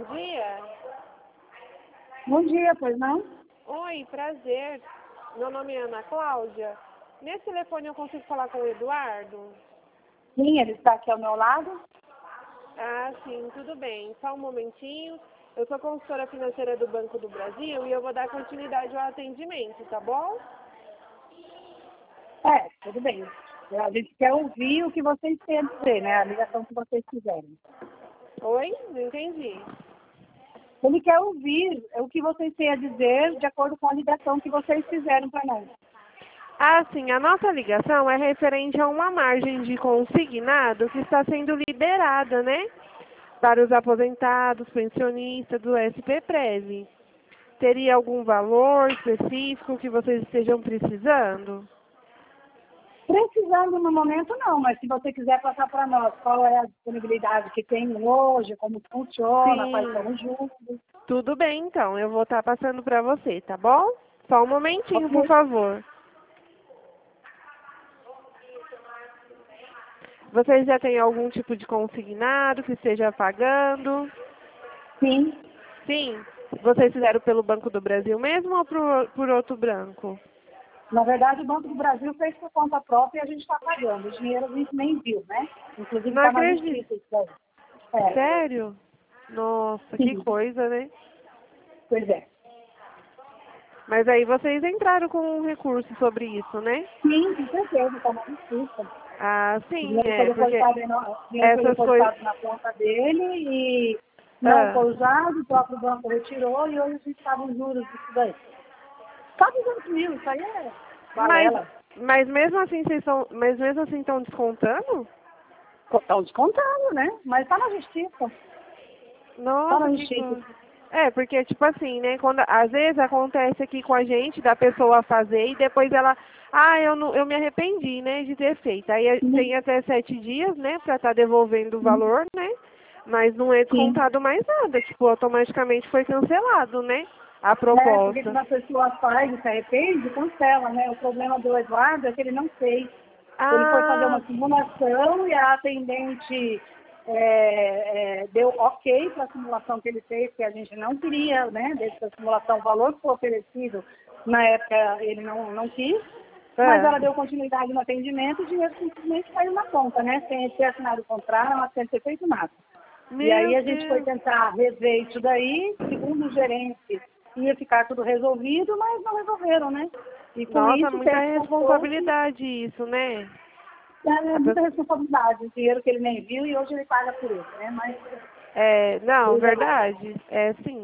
bom dia. Bom dia, pois não? Oi, prazer. Meu nome é Ana Cláudia. Nesse telefone eu consigo falar com o Eduardo? Sim, ele está aqui ao meu lado. Ah, sim, tudo bem. Só um momentinho. Eu sou consultora financeira do Banco do Brasil e eu vou dar continuidade ao atendimento, tá bom? Tudo bem. A gente quer ouvir o que vocês têm a dizer, né? A ligação que vocês fizerem. Oi? Não entendi. Ele quer ouvir o que vocês têm a dizer de acordo com a ligação que vocês fizeram para nós. Ah, sim, a nossa ligação é referente a uma margem de consignado que está sendo liberada, né? Para os aposentados, pensionistas do SPPrev. Teria algum valor específico que vocês estejam precisando? Precisando no momento não, mas se você quiser passar para nós qual é a disponibilidade que tem hoje, como funciona, quais são Sim. os juros. Tudo bem, então. Eu vou estar passando para você, tá bom? Só um momentinho, por Ok. favor. Vocês já têm algum tipo de consignado que esteja pagando? Sim. Sim. Vocês fizeram pelo Banco do Brasil mesmo ou por outro banco? Na verdade, o Banco do Brasil fez por conta própria e a gente está pagando. O dinheiro a gente nem viu, né? Inclusive Não está na acredito. justiça isso daí. É, Sério? Nossa, que sim. coisa, né? Pois é. Mas aí vocês entraram com um recurso sobre isso, né? Sim, com certeza, está na justiça. Ah, O sim, dinheiro foi porque depositado, o dinheiro foi essas coisas... depositado na conta dele e não Ah, foi usado, o próprio banco retirou e hoje a gente paga os juros disso daí. Só 200 mil, isso aí é mas, balela. mas mesmo assim mas mesmo assim estão descontando? Estão descontando, né? Mas está na justiça. Está Nossa, na que justiça. coisa. É, porque, tipo assim, né, quando, às vezes acontece aqui com a gente, da pessoa fazer, e depois ela, eu me arrependi, né, de ter feito. Aí Sim, tem até 7 dias, né, pra estar devolvendo o sim, valor, né, mas não é sim. descontado mais nada, tipo, automaticamente foi cancelado, né, a Porque proposta. quando a pessoa faz e se arrepende, cancela, né? O problema do Eduardo é que ele não fez. Ele foi fazer Ah, uma simulação e a atendente deu ok para a simulação que ele fez, que a gente não queria, né? Dessa simulação, o valor que foi oferecido, na época ele não quis, mas é. ela deu continuidade no atendimento e o dinheiro simplesmente caiu na conta, né? Sem ele ter assinado o contrato, sem ter feito nada. E aí Meu a gente foi Deus. tentar rever isso daí, segundo o gerente, ia ficar tudo resolvido, mas não resolveram, né? E com Nossa, isso muita teve conforto, responsabilidade isso, né? A muita pessoa... responsabilidade, o dinheiro que ele nem viu e hoje ele paga por ele, né? Mas É, não, veja lá. verdade, é sim.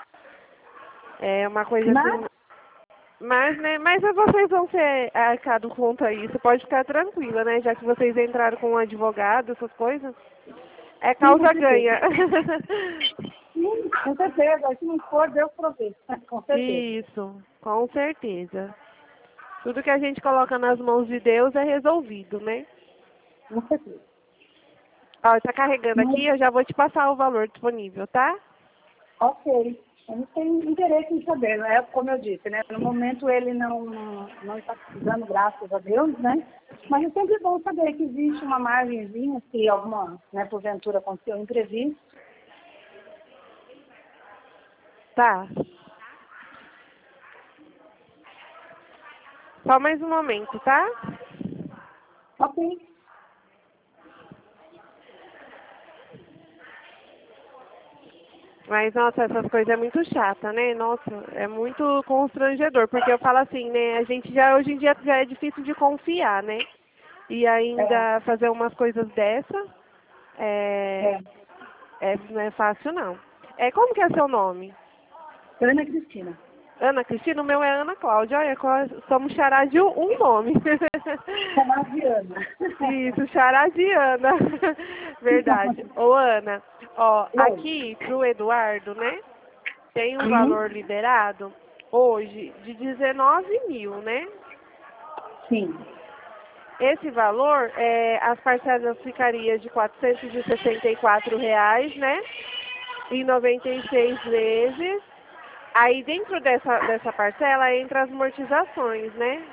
É uma coisa Mas, assim. Mas, né, mas vocês vão ser arcados quanto a isso. Pode ficar tranquila, né? Já que vocês entraram com um advogado, essas coisas. É sim, com causa certeza. ganha. Sim, com certeza. Se não for, Deus provê. Com certeza. Isso, com certeza. Tudo que a gente coloca nas mãos de Deus é resolvido, né? Com certeza. Ó, tá carregando Mas, aqui, eu já vou te passar o valor disponível, tá? ok. A gente tem interesse em saber, né? Como eu disse, né? No momento ele não está precisando, graças a Deus, né? Mas é sempre bom saber que existe uma margenzinha, se alguma, né, porventura aconteceu um imprevisto. Tá. Só mais um momento, tá? Ok. Mas, nossa, essas coisas é muito chata, né? Nossa, é muito constrangedor, porque eu falo assim, né? A gente já, hoje em dia, já é difícil de confiar, né? E É, ainda fazer umas coisas dessa, é. não é fácil, não. É, como que é seu nome? Ana Cristina. Ana Cristina? O meu é Ana Cláudia. Olha, somos xará de um nome. Chamada de Ana. Isso, xará de Ana. Verdade. Ô, Ana, ó, Oi. aqui pro Eduardo, né? Tem um Uhum. valor liberado hoje de 19 mil, né? Sim. Esse valor, as parcelas ficariam de R$ 464, né? Em 96 vezes. Aí dentro dessa parcela entra as amortizações, né?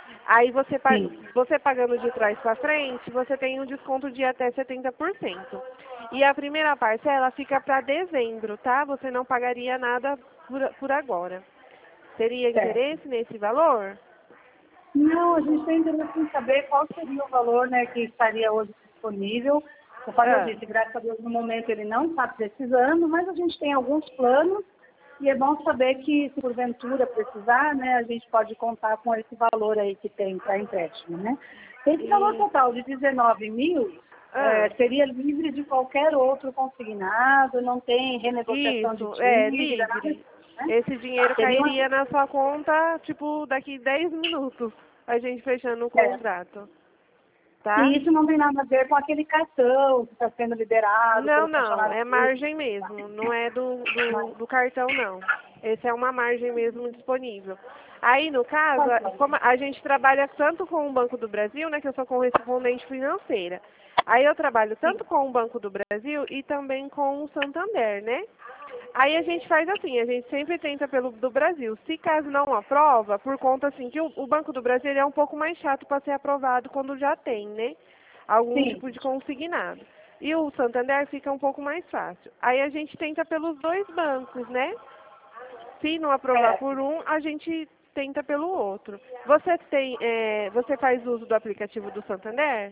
Aí Sim. você pagando de trás para frente, você tem um desconto de até 70%. E a primeira parcela fica para dezembro, tá? Você não pagaria nada por agora. Teria Certo. interesse nesse valor? Não, a gente tem interesse em saber qual seria o valor, né, que estaria hoje disponível. Conforme eu Ah, disse, graças a Deus, no momento ele não está precisando, mas a gente tem alguns planos e é bom saber que, se porventura precisar, né, a gente pode contar com esse valor aí que tem para empréstimo, né? Esse valor e, total de 19 mil ah, seria livre de qualquer outro consignado, não tem renegociação de isso, é dívida, nada livre. disso, né? Esse dinheiro Seria uma... cairia na sua conta, tipo, daqui 10 minutos, a gente fechando o é, contrato, tá? E isso não tem nada a ver com aquele cartão que está sendo liberado Não, pelo não, funcionário é público. margem mesmo, não é Mas, do cartão, não. Esse é uma margem mesmo disponível. Aí, no caso, pode falar. como a gente trabalha tanto com o Banco do Brasil, né, que eu sou correspondente financeira. Aí eu trabalho Sim, tanto com o Banco do Brasil e também com o Santander, né? Aí a gente faz assim, a gente sempre tenta pelo do Brasil. Se caso não aprova, por conta assim que o Banco do Brasil ele é um pouco mais chato para ser aprovado quando já tem, né? Algum sim, tipo de consignado. E o Santander fica um pouco mais fácil. Aí a gente tenta pelos dois bancos, né? Se não aprovar é, por um, a gente tenta pelo outro. Você tem, você faz uso do aplicativo do Santander?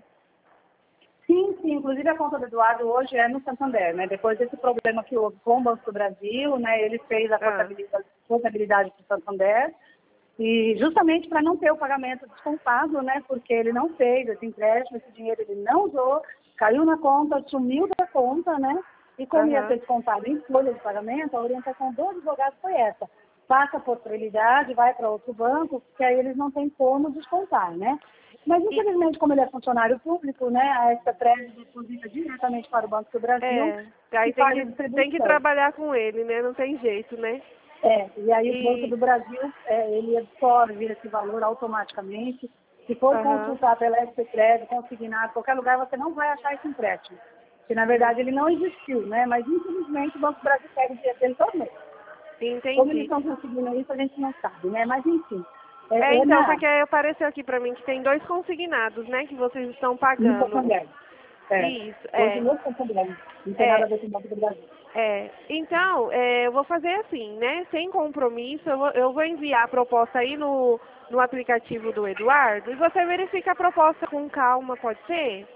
sim. Inclusive a conta do Eduardo hoje é no Santander, né? Depois desse problema que houve com o Banco do Brasil, né? Ele fez a Ah, contabilidade do Santander e justamente para não ter o pagamento descontado, né? Porque ele não fez esse empréstimo, esse dinheiro ele não usou, caiu na conta, sumiu da conta, né? E como ia ser aham. descontado em folha de pagamento, a orientação do advogado foi essa. Passa por prioridade, vai para outro banco, porque aí eles não têm como descontar, né? Mas, E, infelizmente, como ele é funcionário público, né, a Expetrez deposita diretamente para o Banco do Brasil e aí faz a tem que distribuição. trabalhar com ele, né? Não tem jeito, né? E aí o Banco E, do Brasil, ele absorve esse valor automaticamente. Se for aham. consultar pela Expetrez, consignado, em qualquer lugar, você não vai achar esse empréstimo. Que, na verdade, ele não existiu, né? Mas, infelizmente, o Banco do Brasil pega o dinheiro dele todo mês. Como eles Entendi. estão conseguindo isso, a gente não sabe, né? Mas, enfim, Então, Ana, porque apareceu aqui pra mim que tem dois consignados, né, que vocês estão isso pagando. também. É. Isso, Hoje não está também. Não tem nada a é, ver com o Banco do Brasil. Então, eu vou fazer assim, né, sem compromisso, eu vou enviar a proposta aí no aplicativo do Eduardo e você verifica a proposta com calma, pode ser?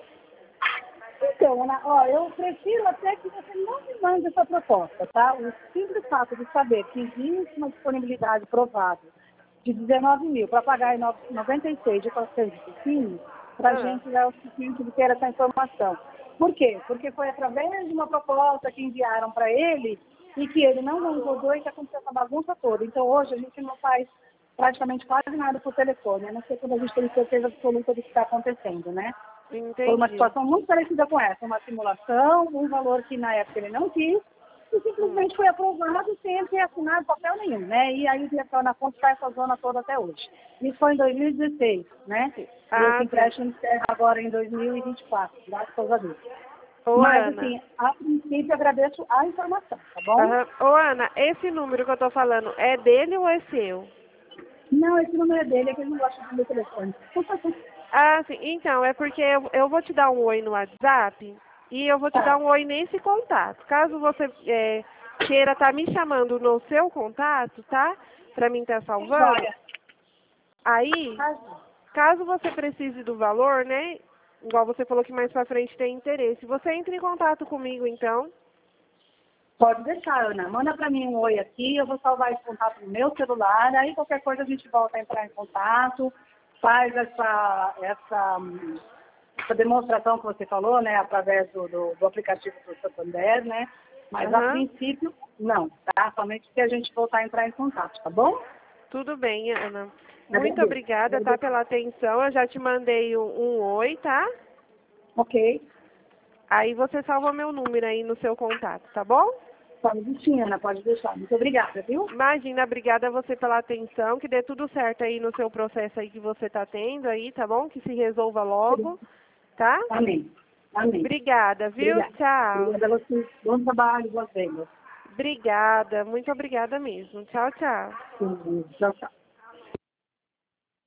Então, Ana, eu prefiro até que você não me mande essa proposta, tá? O simples fato de saber que existe uma disponibilidade provável de 19 mil para pagar em 96 de 415, para a Ah, gente já é o suficiente de ter essa informação. Por quê? Porque foi através de uma proposta que enviaram para ele e que ele não concordou e que aconteceu essa bagunça toda. Então, hoje, a gente não faz praticamente quase nada por telefone, a não ser quando a gente tem certeza absoluta do que está acontecendo, né? Foi uma entendi. situação muito parecida com essa, uma simulação, um valor que na época ele não quis, e Hum. simplesmente foi aprovado sem ele ter assinado papel nenhum, né? E aí o diretor na conta está essa zona toda até hoje. Isso foi em 2016, né? E esse Ah, sim. empréstimo encerra agora em 2024, graças a Deus. Ô, Mas, Ana. assim, a princípio agradeço a informação, tá bom? Aham. Ô, Ana, esse número que eu tô falando é dele ou é seu? Não, esse número é dele, é que ele não gosta do meu telefone. Ah, sim. Então, é porque eu vou te dar um oi no WhatsApp e eu vou te dar Tá, um oi nesse contato. Caso você queira estar me chamando no seu contato, tá? Pra mim estar salvando. joia. Aí, Tá, caso você precise do valor, né? Igual você falou que mais pra frente tem interesse. Você entra em contato comigo, então. pode deixar, Ana. Manda para mim um oi aqui, eu vou salvar esse contato no meu celular, aí qualquer coisa a gente volta a entrar em contato, faz essa demonstração que você falou, né, através do aplicativo do Santander, né? Mas a Aham. princípio, não, tá? Somente se a gente voltar a entrar em contato, tá bom? Tudo bem, Ana. Muito Agradeço. obrigada, tá, Agradeço. pela atenção. Eu já te mandei um oi, tá? Ok. Aí você salva meu número aí no seu contato, tá bom? Pode deixar, Ana, pode deixar. Muito obrigada, viu? Imagina, obrigada a você pela atenção, que dê tudo certo aí no seu processo aí que você tá tendo aí, tá bom? Que se resolva logo, tá? Amém. Amém. Obrigada, viu? Obrigada. Tchau. Obrigada a você. Bom trabalho, boas vendas. Obrigada, muito obrigada mesmo. Tchau, tchau. Sim, tchau, tchau.